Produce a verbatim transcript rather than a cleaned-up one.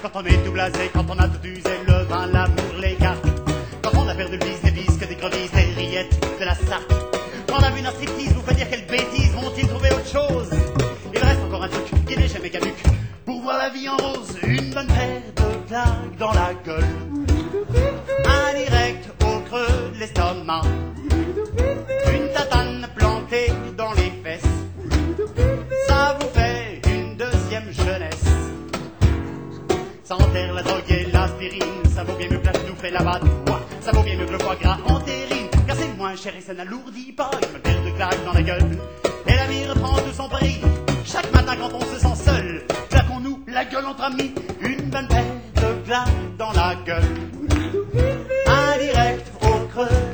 quand on est tout blasé, quand on a tout usé, le vin, l'amour, les cartes. Quand on a perdu le bise, des bisques, des crevisses, des rillettes, de la sarthe. Quand on a vu un striptease, vous faites dire quelle bêtise, vont-ils trouver autre chose? Il reste encore un truc qui n'est jamais caduc. Pour voir la vie en rose, une bonne paire de claques dans la gueule. Un direct au creux de l'estomac. Une tatane plantée dans les fesses. Ça vous fait une deuxième jeunesse. Sans terre, la drogue et l'aspirine, ça vaut bien mieux que la touffe et la batte-moi. Ça vaut bien mieux que le foie gras en terrine, car c'est moins cher et ça n'alourdit pas. Une bonne paire de claques dans la gueule, et la vie reprend tout son prix. Chaque matin quand on se sent seul, claquons-nous la gueule entre amis. Une bonne paire de claques dans la gueule. Un direct au creux